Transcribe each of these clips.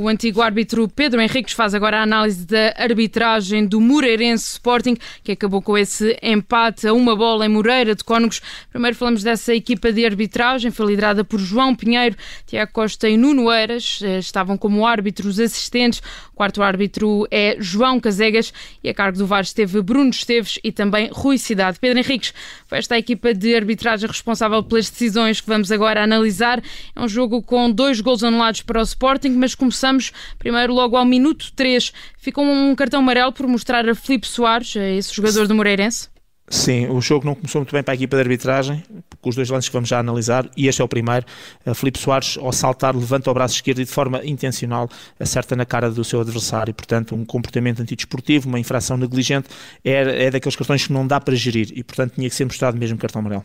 O antigo árbitro Pedro Henriques faz agora a análise da arbitragem do Moreirense Sporting, que acabou com esse empate a 1-1 em Moreira de Cónegos. Primeiro falamos dessa equipa de arbitragem, foi liderada por João Pinheiro, Tiago Costa e Nuno Eiras. Estavam como árbitros assistentes. O quarto árbitro é João Casegas e a cargo do VAR esteve Bruno Esteves e também Rui Cidade. Pedro Henriques foi esta equipa de arbitragem responsável pelas decisões que vamos agora analisar. É um jogo com 2 golos anulados para o Sporting, mas começamos primeiro logo ao minuto 3. Ficou um cartão amarelo por mostrar a Filipe Soares, esse jogador do Moreirense. Sim, o jogo não começou muito bem para a equipa de arbitragem, com os 2 lances que vamos já analisar, e este é o primeiro. Filipe Soares, ao saltar, levanta o braço esquerdo e de forma intencional acerta na cara do seu adversário. Portanto, um comportamento antidesportivo, uma infração negligente, é daqueles cartões que não dá para gerir e, portanto, tinha que ser mostrado mesmo cartão amarelo.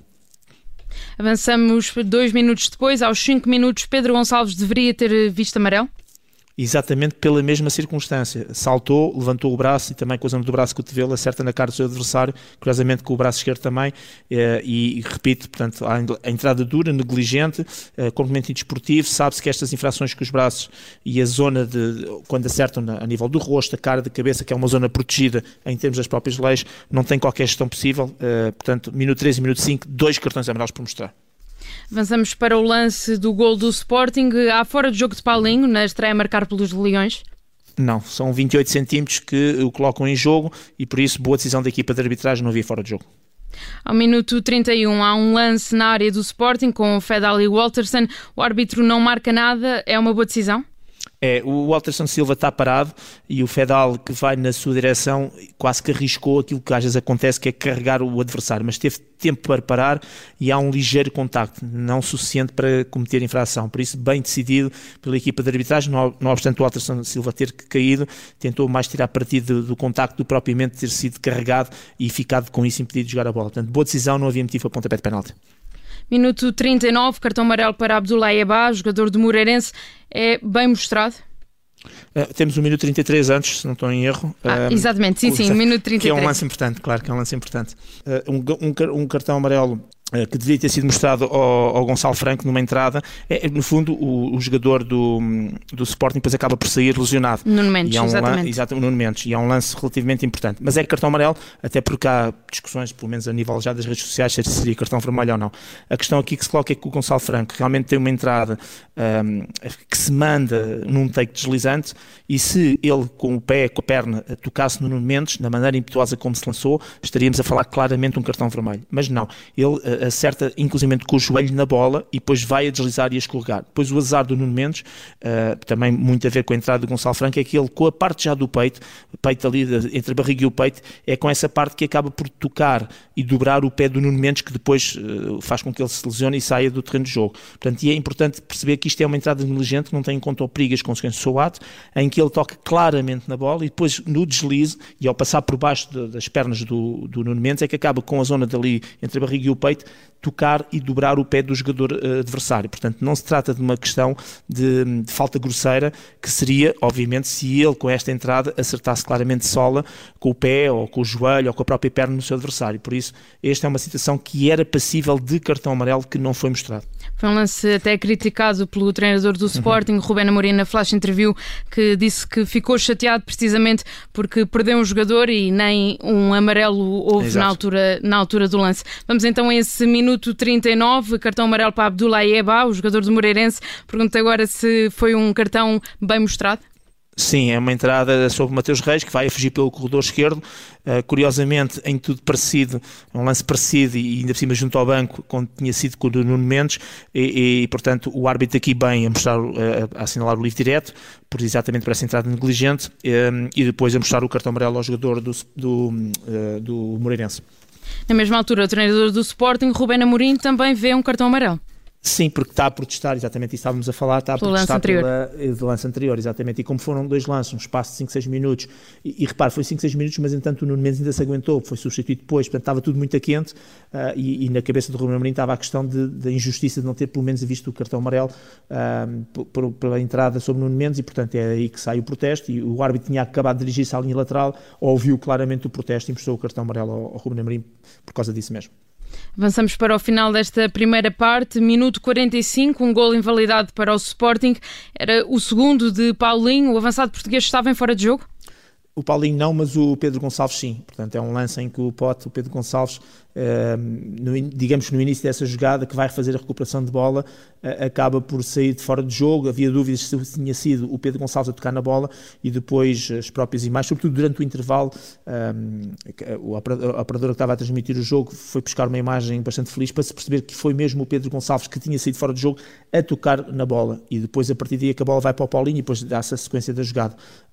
Avançamos 2 minutos depois, aos 5 minutos, Pedro Gonçalves deveria ter visto amarelo? Exatamente pela mesma circunstância. Saltou, levantou o braço e também com a zona do braço cotovelo acerta na cara do seu adversário, curiosamente com o braço esquerdo também, e repito, portanto, a entrada dura, negligente, complemento desportivo. Sabe-se que estas infrações com os braços e a zona quando acertam a nível do rosto, a cara, da cabeça, que é uma zona protegida em termos das próprias leis, não tem qualquer gestão possível. Portanto, minuto 3 e minuto 5, 2 cartões amarelos por mostrar. Avançamos para o lance do gol do Sporting. Há fora de jogo de Paulinho, na estreia a marcar pelos Leões? Não, são 28 centímetros que o colocam em jogo e por isso boa decisão da equipa de arbitragem, não havia fora de jogo. Ao minuto 31 há um lance na área do Sporting com o Fedal e o Walterson. O árbitro não marca nada, é uma boa decisão? O Walterson Silva está parado e o Fedal, que vai na sua direção, quase que arriscou aquilo que às vezes acontece, que é carregar o adversário, mas teve tempo para parar e há um ligeiro contacto, não suficiente para cometer infração. Por isso, bem decidido pela equipa de arbitragem, não obstante o Walterson Silva ter caído, tentou mais tirar partido do contacto do que propriamente ter sido carregado e ficado com isso impedido de jogar a bola. Portanto, boa decisão, não havia motivo a pontapé de penalti. Minuto 39, cartão amarelo para Abdoulaye Eba, jogador do Moreirense. É bem mostrado? Temos o minuto 33 antes, se não estou em erro. Exatamente, sim, minuto 33. Que é um lance importante, claro que é um lance importante. Um cartão amarelo que deveria ter sido mostrado ao Gonçalo Franco numa entrada. No fundo, o jogador do Sporting depois acaba por sair lesionado. Nuno Mendes, exatamente. O Nuno Mendes, e é um lance relativamente importante. Mas é cartão amarelo, até porque há discussões, pelo menos a nível já das redes sociais, se seria cartão vermelho ou não. A questão aqui que se coloca é que o Gonçalo Franco realmente tem uma entrada que se manda num take deslizante, e se ele com o pé, com a perna, tocasse no Nuno Mendes, na maneira impetuosa como se lançou, estaríamos a falar claramente de um cartão vermelho. Mas não, ele acerta inclusive com o joelho na bola e depois vai a deslizar e a escorregar. Depois o azar do Nuno Mendes, também muito a ver com a entrada do Gonçalo Franco, é que ele, com a parte já do peito ali entre a barriga e o peito, é com essa parte que acaba por tocar e dobrar o pé do Nuno Mendes, que depois faz com que ele se lesione e saia do terreno de jogo. Portanto, e é importante perceber que isto é uma entrada negligente, que não tem em conta o perigo e as consequências do seu ato, em que ele toca claramente na bola e depois no deslize e ao passar por baixo das pernas do Nuno Mendes é que acaba com a zona dali entre a barriga e o peito tocar e dobrar o pé do jogador adversário. Portanto, não se trata de uma questão de falta grosseira, que seria, obviamente, se ele com esta entrada acertasse claramente sola com o pé ou com o joelho ou com a própria perna no seu adversário. Por isso, esta é uma situação que era passível de cartão amarelo, que não foi mostrado. Foi um lance até criticado pelo treinador do Sporting, Rubén Amorim, na flash interview, que disse que ficou chateado precisamente porque perdeu um jogador e nem um amarelo houve na altura do lance. Vamos então a esse minuto 39, cartão amarelo para Abdoulaye Eba, o jogador do Moreirense. Pergunto agora se foi um cartão bem mostrado. Sim, é uma entrada sobre o Mateus Reis, que vai a fugir pelo corredor esquerdo. Curiosamente, em tudo parecido, um lance parecido e ainda por cima junto ao banco, quando tinha sido com o Nuno Mendes, e portanto o árbitro aqui bem a assinalar o livre direto, exatamente por essa entrada negligente, e depois a mostrar o cartão amarelo ao jogador do Moreirense. Na mesma altura, o treinador do Sporting, Rubén Amorim, também vê um cartão amarelo. Sim, porque está a protestar, exatamente isso estávamos a falar, está a protestar pelo lance anterior, exatamente, e como foram 2 lances, um espaço de 5, 6 minutos, e repare, foi 5, 6 minutos, mas entanto o Nuno Mendes ainda se aguentou, foi substituído depois, portanto estava tudo muito a quente, e na cabeça do Rubén Amorim estava a questão da injustiça de não ter pelo menos visto o cartão amarelo pela entrada sobre o Nuno Mendes, e portanto é aí que sai o protesto, e o árbitro tinha acabado de dirigir-se à linha lateral, ouviu claramente o protesto e mostrou o cartão amarelo ao Rubén Amorim por causa disso mesmo. Avançamos para o final desta primeira parte, minuto 45, um golo invalidado para o Sporting. Era o segundo de Paulinho, o avançado português estava em fora de jogo? O Paulinho não, mas o Pedro Gonçalves sim. Portanto, é um lance em que o Pedro Gonçalves, digamos no início dessa jogada, que vai fazer a recuperação de bola, acaba por sair de fora de jogo. Havia dúvidas se tinha sido o Pedro Gonçalves a tocar na bola e depois as próprias imagens, sobretudo durante o intervalo, a operadora que estava a transmitir o jogo foi buscar uma imagem bastante feliz para se perceber que foi mesmo o Pedro Gonçalves que tinha saído fora de jogo a tocar na bola, e depois a partir daí que a bola vai para o Paulinho e depois dá-se a sequência da jogada.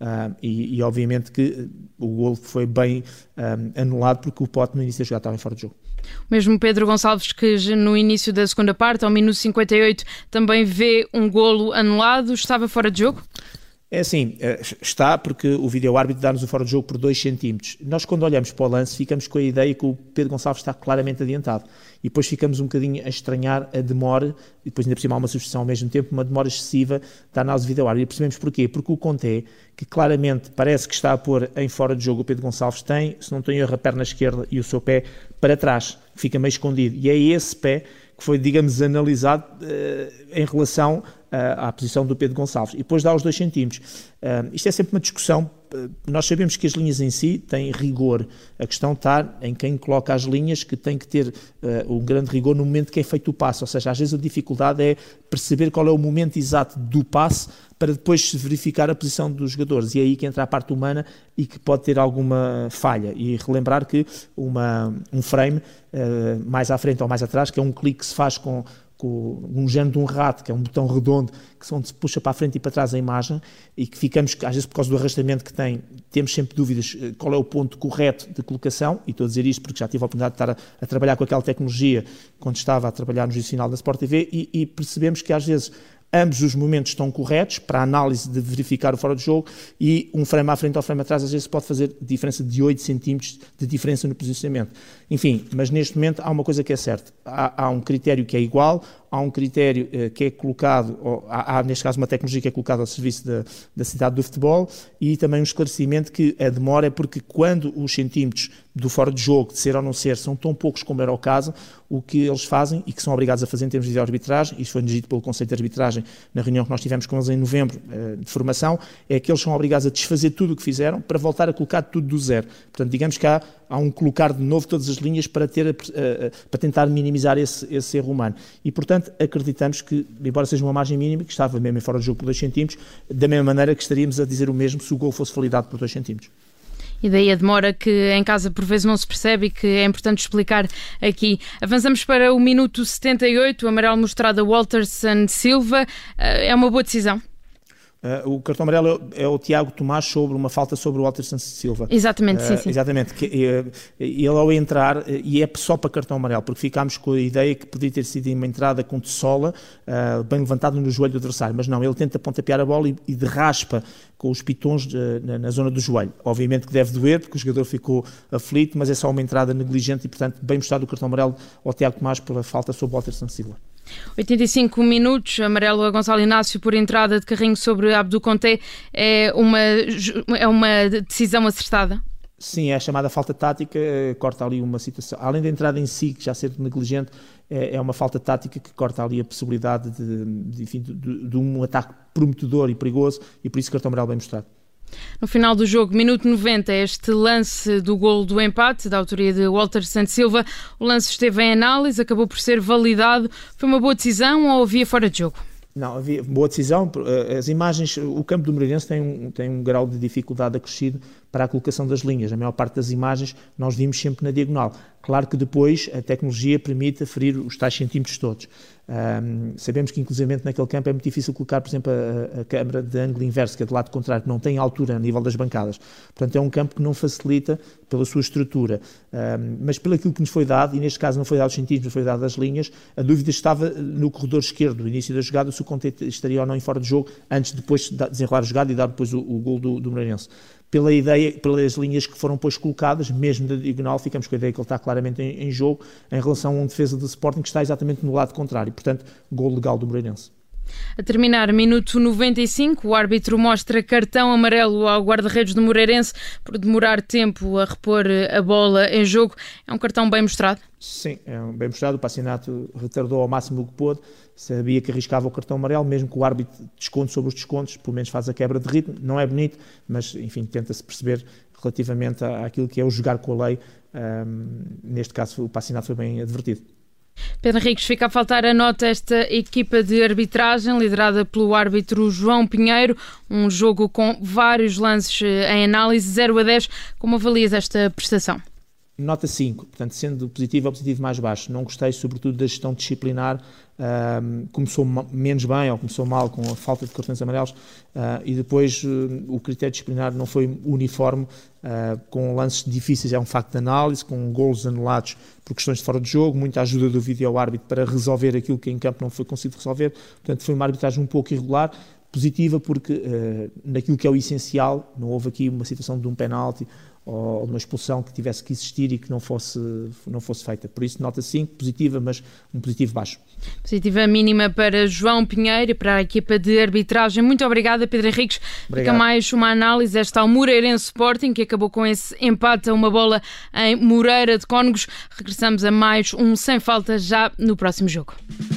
E obviamente que o golo foi bem anulado porque o Pote no início da jogada estava em fora de jogo. Mesmo Pedro Gonçalves, que no início da segunda parte, ao minuto 58, também vê um golo anulado, estava fora de jogo? É assim, está, porque o vídeo-árbitro dá-nos o fora de jogo por 2 centímetros. Nós, quando olhamos para o lance, ficamos com a ideia que o Pedro Gonçalves está claramente adiantado. E depois ficamos um bocadinho a estranhar a demora, e depois ainda por cima há uma substituição ao mesmo tempo, uma demora excessiva da análise de vídeo-árbitro. E percebemos porquê? Porque o Conté, que claramente parece que está a pôr em fora de jogo o Pedro Gonçalves, tem, se não tem erro, a perna esquerda e o seu pé para trás, fica meio escondido. E é esse pé que foi, digamos, analisado em relação à posição do Pedro Gonçalves. E depois dá os 2 centímetros. Isto é sempre uma discussão. Nós sabemos que as linhas em si têm rigor. A questão está em quem coloca as linhas, que tem que ter um grande rigor no momento que é feito o passe. Ou seja, às vezes a dificuldade é perceber qual é o momento exato do passe para depois se verificar a posição dos jogadores. E é aí que entra a parte humana e que pode ter alguma falha. E relembrar que um frame mais à frente ou mais atrás, que é um clique que se faz com um género de um rato, que é um botão redondo, onde se puxa para a frente e para trás a imagem, e que ficamos, às vezes por causa do arrastamento que tem, temos sempre dúvidas qual é o ponto correto de colocação, e estou a dizer isto porque já tive a oportunidade de estar a trabalhar com aquela tecnologia quando estava a trabalhar no Juízo Final da Sport TV, e percebemos que às vezes ambos os momentos estão corretos para a análise de verificar o fora de jogo, e um frame à frente ou frame atrás às vezes pode fazer diferença de 8 centímetros de diferença no posicionamento. Enfim, mas neste momento há uma coisa que é certa, há um critério que é igual, há um critério que é colocado, há neste caso uma tecnologia que é colocada ao serviço da cidade do futebol, e também um esclarecimento que a demora é porque quando os centímetros do fora de jogo, de ser ou não ser, são tão poucos como era o caso, o que eles fazem e que são obrigados a fazer em termos de arbitragem, isto foi dito pelo Conselho de Arbitragem na reunião que nós tivemos com eles em novembro de formação, é que eles são obrigados a desfazer tudo o que fizeram para voltar a colocar tudo do zero. Portanto, digamos que há um colocar de novo todas as linhas para tentar minimizar esse erro humano. E, portanto, acreditamos que, embora seja uma margem mínima, que estava mesmo em fora de jogo por 2 centímetros, da mesma maneira que estaríamos a dizer o mesmo se o gol fosse validado por 2 centímetros. E daí a demora que em casa por vezes não se percebe e que é importante explicar aqui. Avançamos para o minuto 78, o amarelo mostrado a Walterson Silva. É uma boa decisão? O cartão amarelo é o Tiago Tomás sobre uma falta sobre o Walterson Silva. Exatamente, sim. Exatamente. Ele ao entrar, e é só para cartão amarelo, porque ficámos com a ideia que poderia ter sido uma entrada com tessola, bem levantado no joelho do adversário, mas não, ele tenta pontapear a bola e derraspa com os pitons na zona do joelho. Obviamente que deve doer, porque o jogador ficou aflito, mas é só uma entrada negligente e, portanto, bem mostrado o cartão amarelo ao Tiago Tomás pela falta sobre o Walterson Silva. 85 minutos, amarelo a Gonçalo Inácio por entrada de carrinho sobre Abdul Conté. É uma decisão acertada? Sim, é a chamada falta tática, corta ali uma situação. Além da entrada em si, que já ser negligente, é uma falta tática que corta ali a possibilidade de um ataque prometedor e perigoso, e por isso cartão amarelo bem mostrado. No final do jogo, minuto 90, este lance do golo do empate, da autoria de Walterson Silva, o lance esteve em análise, acabou por ser validado. Foi uma boa decisão ou havia fora de jogo? Não, havia boa decisão. As imagens, o campo do Moreirense tem um grau de dificuldade acrescido para a colocação das linhas. A maior parte das imagens nós vimos sempre na diagonal. Claro que depois a tecnologia permite aferir os tais centímetros todos. Sabemos que inclusivamente naquele campo é muito difícil colocar, por exemplo, a câmara de ângulo inverso, que é do lado contrário, que não tem altura a nível das bancadas. Portanto, é um campo que não facilita pela sua estrutura. Mas pelo aquilo que nos foi dado, e neste caso não foi dado os centímetros, foi dado as linhas, a dúvida estava no corredor esquerdo, no início da jogada, se o Conté estaria ou não em fora de jogo, antes de depois desenrolar a jogada e dar depois o gol do Moreirense. Pela ideia, pelas linhas que foram depois colocadas, mesmo da diagonal, ficamos com a ideia que ele está claramente em jogo em relação a um defesa do Sporting que está exatamente no lado contrário. Portanto, gol legal do Moreirense. A terminar, minuto 95, o árbitro mostra cartão amarelo ao guarda-redes do Moreirense por demorar tempo a repor a bola em jogo. É um cartão bem mostrado? Sim, é bem mostrado. O Pacinato retardou ao máximo o que pôde, sabia que arriscava o cartão amarelo, mesmo que o árbitro desconte sobre os descontos, pelo menos faz a quebra de ritmo. Não é bonito, mas enfim, tenta-se perceber relativamente àquilo que é o jogar com a lei. Neste caso, o Pacinato foi bem advertido. Pedro Henriques, fica a faltar a nota esta equipa de arbitragem liderada pelo árbitro João Pinheiro, um jogo com vários lances em análise, 0 a 10. Como avalias esta prestação? Nota 5, portanto, sendo positivo ou positivo mais baixo. Não gostei, sobretudo, da gestão disciplinar. Começou menos bem ou começou mal com a falta de cartões amarelos e depois o critério disciplinar não foi uniforme, com lances difíceis, é um facto de análise, com golos anulados por questões de fora de jogo, muita ajuda do vídeo-árbitro para resolver aquilo que em campo não foi conseguido resolver. Portanto, foi uma arbitragem um pouco irregular. Positiva porque naquilo que é o essencial, não houve aqui uma situação de um penalti ou uma expulsão que tivesse que existir e que não fosse feita. Por isso, nota 5, positiva, mas um positivo baixo. Positiva mínima para João Pinheiro e para a equipa de arbitragem. Muito obrigada, Pedro Henriques. Fica mais uma análise esta ao Moreirense Sporting, que acabou com esse empate a uma bola em Moreira de Cónegos. Regressamos a mais um Sem Falta já no próximo jogo.